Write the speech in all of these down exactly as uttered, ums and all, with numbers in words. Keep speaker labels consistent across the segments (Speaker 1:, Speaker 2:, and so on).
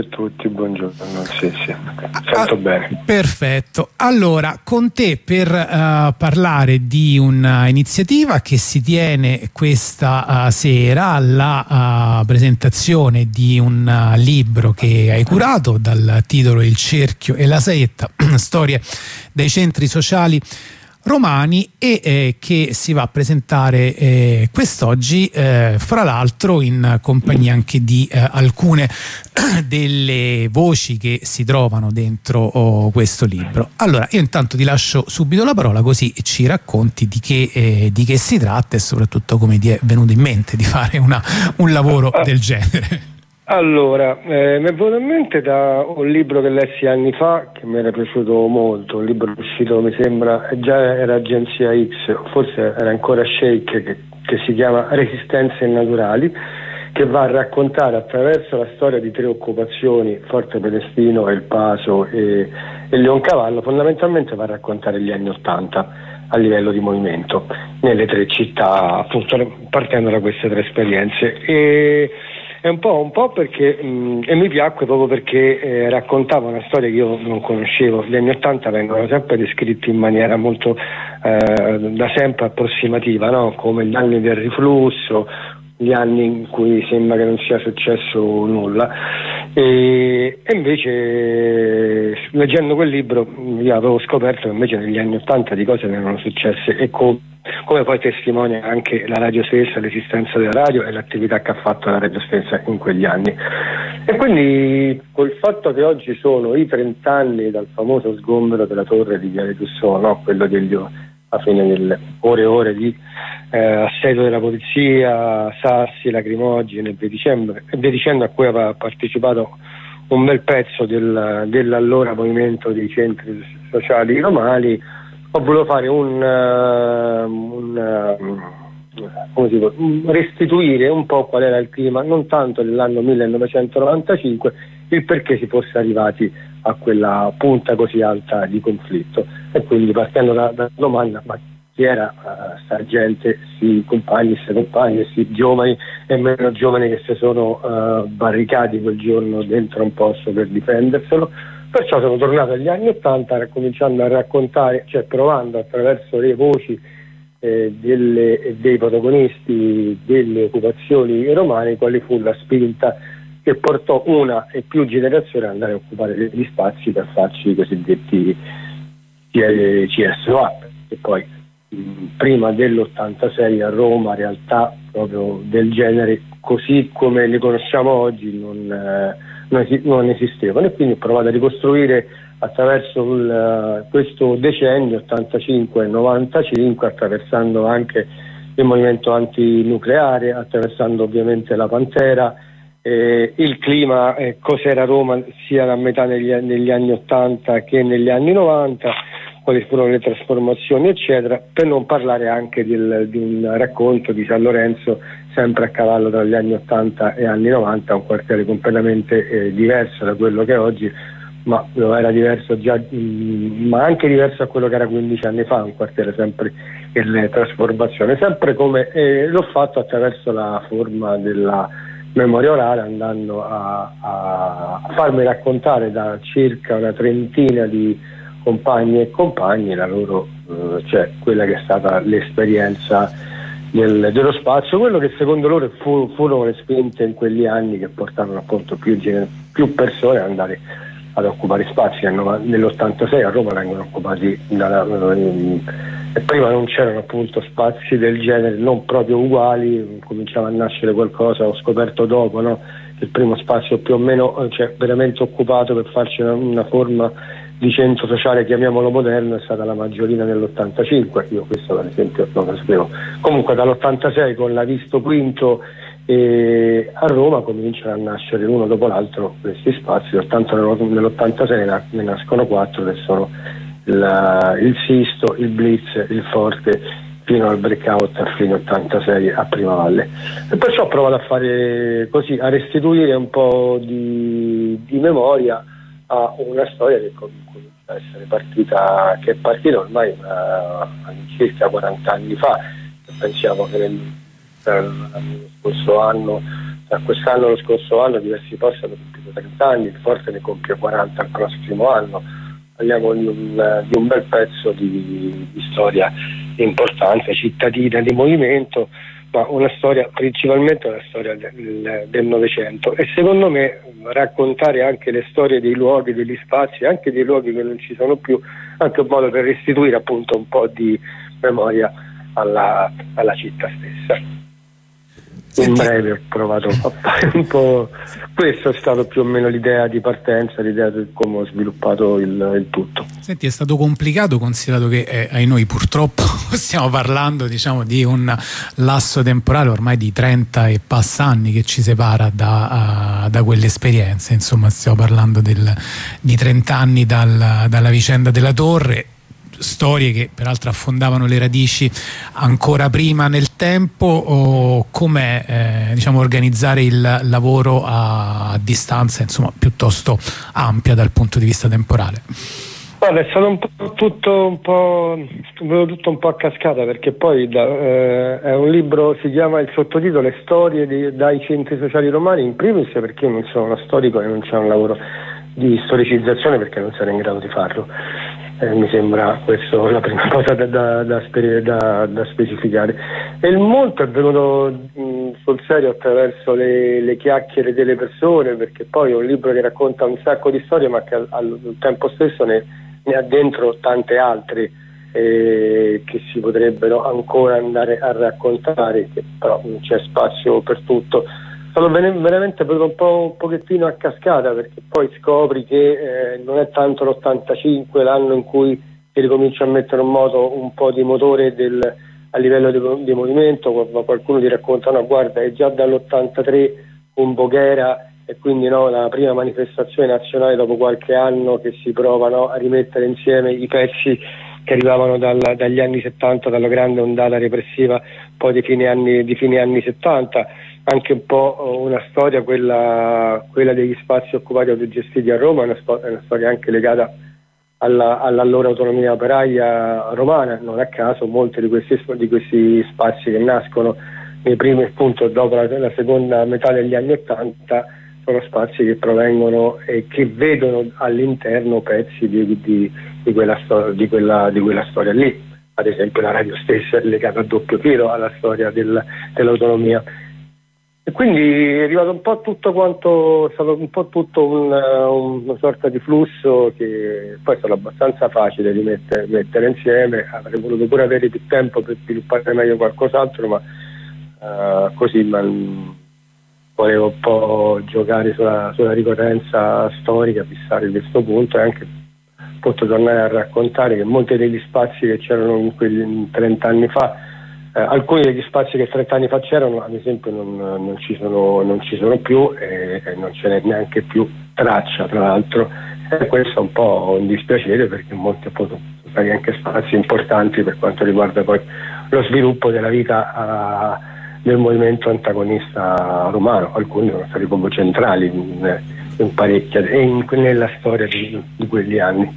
Speaker 1: a tutti, buongiorno. Sì, sì, sento ah, bene.
Speaker 2: Perfetto. Allora, con te per uh, parlare di un'iniziativa che si tiene questa uh, sera, la uh, presentazione di un uh, libro che hai curato dal titolo Il cerchio e la saetta, storie dei centri sociali romani, e eh, che si va a presentare eh, quest'oggi, eh, fra l'altro in compagnia anche di eh, alcune delle voci che si trovano dentro oh, questo libro. Allora, io intanto ti lascio subito la parola, così ci racconti di che, eh, di che si tratta e soprattutto come ti è venuto in mente di fare una, un lavoro del genere.
Speaker 1: Allora, eh, mi è venuto in mente da un libro che lessi anni fa, che mi era piaciuto molto, un libro uscito, mi sembra, già era Agenzia X, forse era ancora Shake, che, che si chiama Resistenze naturali, che va a raccontare attraverso la storia di tre occupazioni, Forte Pelestino, El Paso e, e Leoncavallo, fondamentalmente va a raccontare gli anni Ottanta a livello di movimento, nelle tre città, appunto partendo da queste tre esperienze. E È un po', un po' perché, mh, e mi piacque proprio perché eh, raccontava una storia che io non conoscevo. Gli anni Ottanta vengono sempre descritti in maniera molto, eh, da sempre approssimativa, no? Come gli anni del riflusso, gli anni in cui sembra che non sia successo nulla. E, e invece, leggendo quel libro, io avevo scoperto che invece negli anni Ottanta di cose ne erano successe, e come come poi testimonia anche la radio stessa, l'esistenza della radio e l'attività che ha fatto la radio stessa in quegli anni. E quindi col fatto che oggi sono i trent'anni dal famoso sgombero della torre di Viale Tussò, no? Quello degli a fine delle ore e ore di eh, assedio della polizia, sassi, lacrimogeni e via dicendo, e via dicendo, a cui aveva partecipato un bel pezzo del, dell'allora movimento dei centri sociali romani. Ho voluto fare un, uh, un uh, come si può, restituire un po' qual era il clima, non tanto dell'anno millenovecentonovantacinque, il perché si fosse arrivati a quella punta così alta di conflitto. E quindi partendo da, da domanda, ma chi era uh, sta gente, sì compagni, sì compagni, sì giovani e meno giovani che si sono uh, barricati quel giorno dentro un posto per difenderselo. Perciò sono tornato agli anni Ottanta, cominciando a raccontare, cioè provando attraverso le voci eh, delle, dei protagonisti delle occupazioni romane quali fu la spinta che portò una e più generazioni ad andare a occupare gli spazi per farci i cosiddetti C S O A, e poi mh, prima dell'ottantasei a Roma realtà proprio del genere così come le conosciamo oggi non... Eh, non esistevano, e quindi ho provato a ricostruire attraverso il, questo decennio ottantacinque novantacinque, attraversando anche il movimento antinucleare, attraversando ovviamente la Pantera, eh, il clima, eh, cos'era Roma sia a metà negli, negli anni ottanta che negli anni novanta, quali furono le trasformazioni eccetera, per non parlare anche del, di un racconto di San Lorenzo sempre a cavallo tra gli anni ottanta e anni novanta, un quartiere completamente eh, diverso da quello che è oggi, ma lo era diverso già, mh, ma anche diverso da quello che era quindici anni fa, un quartiere sempre in trasformazione, sempre come eh, l'ho fatto attraverso la forma della memoria orale, andando a, a, a farmi raccontare da circa una trentina di compagni e compagni la loro, eh, cioè quella che è stata l'esperienza del, dello spazio, quello che secondo loro fu, furono le spinte in quegli anni che portarono appunto più, più persone ad andare ad occupare spazi. Nell'ottantasei a Roma vengono occupati dalla, e prima non c'erano appunto spazi del genere, non proprio uguali, cominciava a nascere qualcosa, ho scoperto dopo, no? Che il primo spazio più o meno, cioè veramente occupato per farci una, una forma di centro sociale, chiamiamolo moderno, è stata la Maggiolina nell'ottantacinque, io questo per esempio non lo sapevo. Comunque dall'ottantasei con la Visto Quinto e a Roma cominciano a nascere uno dopo l'altro questi spazi, soltanto nell'ottantasei ne nascono quattro che sono il, il Sisto, il Blitz, il Forte, fino al breakout a fine ottantasei a Primavalle. E perciò ho provato a fare così, a restituire un po' di, di memoria a una storia che comincia a essere partita, che è partita ormai uh, circa quaranta anni fa. Pensiamo che nel, nel scorso anno quest'anno, lo scorso anno, diversi posti hanno compiuto trenta anni, forse ne compie quaranta il prossimo anno. Parliamo di un, di un bel pezzo di, di storia importante, cittadina, di movimento, ma una storia, principalmente una storia del Novecento. E secondo me raccontare anche le storie dei luoghi, degli spazi, anche dei luoghi che non ci sono più, anche un modo per restituire appunto un po' di memoria alla, alla città stessa. In breve ho provato a fare un po', questo è stato più o meno l'idea di partenza, l'idea di come ho sviluppato il, il tutto.
Speaker 2: Senti, è stato complicato, considerato che eh, ai noi purtroppo stiamo parlando, diciamo, di un lasso temporale ormai di trenta e passa anni che ci separa da, uh, da quell'esperienza. Insomma, stiamo parlando del, di trenta anni dal, dalla vicenda della torre, storie che peraltro affondavano le radici ancora prima nel tempo. O com'è eh, diciamo, organizzare il lavoro a, a distanza, insomma, piuttosto ampia dal punto di vista temporale?
Speaker 1: Guarda, è stato un po' tutto un po' tutto un po' a cascata, perché poi da, eh, è un libro, si chiama, il sottotitolo è Storie di, dai centri sociali romani, in primis perché io non sono uno storico e non c'è un lavoro di storicizzazione, perché non sarei in grado di farlo. Eh, mi sembra questo la prima cosa da, da, da, da, da specificare. E il molto è venuto mh, sul serio attraverso le, le chiacchiere delle persone, perché poi è un libro che racconta un sacco di storie, ma che al, al tempo stesso ne, ne ha dentro tante altre eh, che si potrebbero ancora andare a raccontare, che però non c'è spazio per tutto. Sono veramente venuto un po' un pochettino a cascata, perché poi scopri che eh, non è tanto l'ottantacinque l'anno in cui si ricomincia a mettere in moto un po' di motore del, a livello di, di movimento. Qualcuno ti racconta, no, guarda, è già dall'ottantatré un Voghera, e quindi no, la prima manifestazione nazionale dopo qualche anno che si prova, no, a rimettere insieme i pezzi che arrivavano dal, dagli anni settanta, dalla grande ondata repressiva poi di fine anni, di fine anni settanta. Anche un po' una storia, quella, quella degli spazi occupati o gestiti a Roma, è una, sto- è una storia anche legata alla, all'allora autonomia operaia romana. Non a caso molti di questi, di questi spazi che nascono nei primi, appunto, dopo la, la seconda metà degli anni ottanta, sono spazi che provengono e che vedono all'interno pezzi di, di, di, quella, sto- di, quella, di quella storia lì. Ad esempio la radio stessa è legata a doppio filo alla storia del, dell'autonomia. E quindi è arrivato un po' tutto quanto, è stato un po' tutto un, una sorta di flusso che poi è stato abbastanza facile di mettere, mettere insieme. Avrei voluto pure avere più tempo per sviluppare meglio qualcos'altro, ma uh, così ma, volevo un po' giocare sulla, sulla ricorrenza storica, fissare questo punto, e anche appunto tornare a raccontare che molti degli spazi che c'erano in quelli trenta anni fa, Eh, alcuni degli spazi che trenta anni fa c'erano, ad esempio, non, non, ci, sono, non ci sono più, e, e non ce n'è neanche più traccia, tra l'altro. E questo è un po' un dispiacere, perché molti appunto sono stati anche spazi importanti per quanto riguarda poi lo sviluppo della vita a, del movimento antagonista romano. Alcuni sono stati proprio centrali in, in parecchia e in, nella storia di, di quegli anni.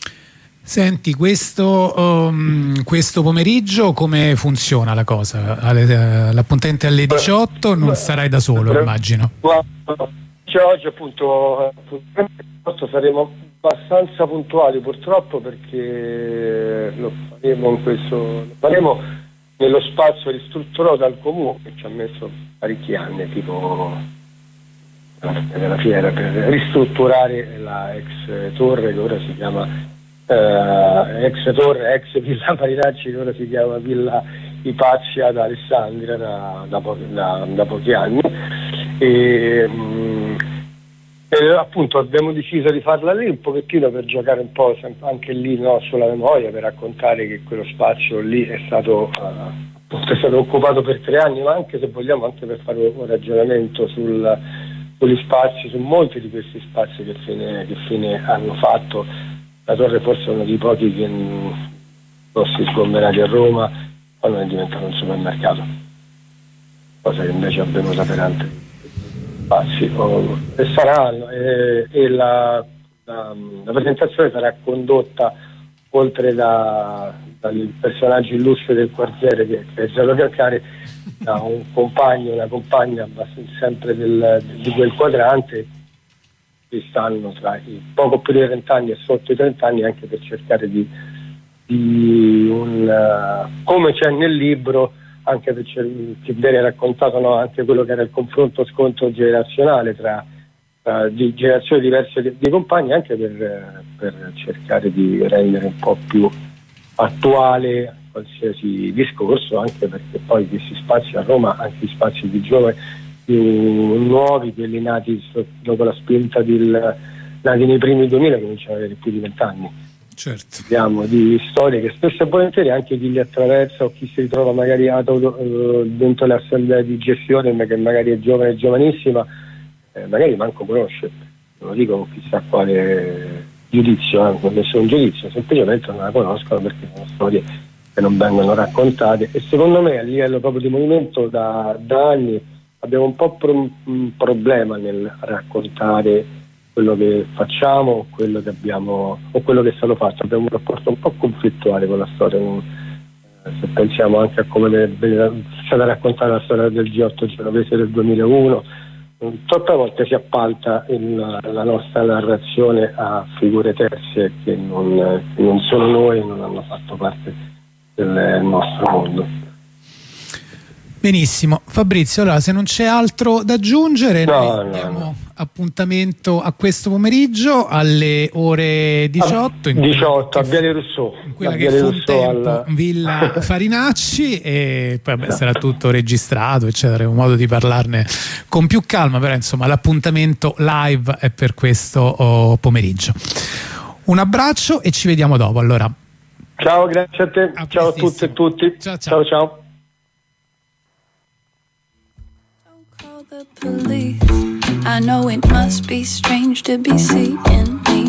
Speaker 2: Senti, questo, um, questo pomeriggio come funziona la cosa? L'appuntamento è alle diciotto, non sarai da solo, immagino.
Speaker 1: Cioè, oggi appunto saremo abbastanza puntuali, purtroppo, perché lo faremo in questo lo faremo nello spazio ristrutturato dal comune, che ci ha messo parecchi anni, tipo della fiera, per ristrutturare la ex torre, che ora si chiama Uh, ex torre, ex Villa Marinacci, che ora si chiama Villa Ipazia ad Alessandria da, da, po- da, da pochi anni, e, mh, e appunto abbiamo deciso di farla lì un pochettino per giocare un po' anche lì, no, sulla memoria, per raccontare che quello spazio lì è stato, uh, è stato occupato per tre anni, ma anche, se vogliamo, anche per fare un ragionamento sul, sugli spazi, su molti di questi spazi che fine, che fine hanno fatto. La torre forse è uno dei pochi che posti sgomberati a Roma, poi non è diventato un supermercato, cosa che invece è avvenuta per altri spazi. E sarà e, e la, la, la presentazione sarà condotta oltre da, dal personaggio illustre del quartiere che, che è Giallo Calcare, da un compagno, una compagna sempre del, di quel quadrante, che stanno tra i poco più di trenta anni e sotto i trenta anni, anche per cercare di, di un, uh, come c'è nel libro, anche per cer- che viene raccontato, no, anche quello che era il confronto scontro generazionale tra, tra di generazioni diverse di, di compagni, anche per, per cercare di rendere un po' più attuale qualsiasi discorso, anche perché poi questi spazi a Roma, anche gli spazi di giovani più nuovi, quelli nati dopo la spinta del, nati nei primi duemila, cominciano ad avere più di vent'anni.
Speaker 2: Certo.
Speaker 1: Parliamo di storie che spesso e volentieri anche chi li attraversa o chi si ritrova magari auto, eh, dentro le assemblee di gestione, ma che magari è giovane e giovanissima, eh, magari manco conosce, non lo dico con chissà quale giudizio, eh, con nessun giudizio, semplicemente non la conoscono perché sono storie che non vengono raccontate. E secondo me a livello proprio di movimento da, da anni abbiamo un po' pro- un problema nel raccontare quello che facciamo, quello che abbiamo o quello che è stato fatto. Abbiamo un rapporto un po' conflittuale con la storia. Se pensiamo anche a come è stata raccontata la storia del G otto genovese del duemilauno, troppe volte si appalta il, la nostra narrazione a figure terze che non, che non sono noi, non hanno fatto parte del nostro mondo.
Speaker 2: Benissimo, Fabrizio, allora se non c'è altro da aggiungere,
Speaker 1: no,
Speaker 2: noi
Speaker 1: no,
Speaker 2: diamo
Speaker 1: no.
Speaker 2: appuntamento a questo pomeriggio alle ore diciotto in
Speaker 1: diciotto a
Speaker 2: quella
Speaker 1: Viale Rousseau,
Speaker 2: in quella
Speaker 1: a
Speaker 2: che
Speaker 1: Viale
Speaker 2: fu un
Speaker 1: Rousseau
Speaker 2: tempo
Speaker 1: al...
Speaker 2: Villa Farinacci, e poi vabbè, sarà tutto registrato eccetera, avremo modo di parlarne con più calma, però insomma l'appuntamento live è per questo oh, pomeriggio. Un abbraccio e ci vediamo dopo allora.
Speaker 1: Ciao, grazie a te,
Speaker 2: A
Speaker 1: ciao a tutte e tutti,
Speaker 2: ciao ciao,
Speaker 1: ciao, ciao.
Speaker 3: The police. I know it must be strange to be seeing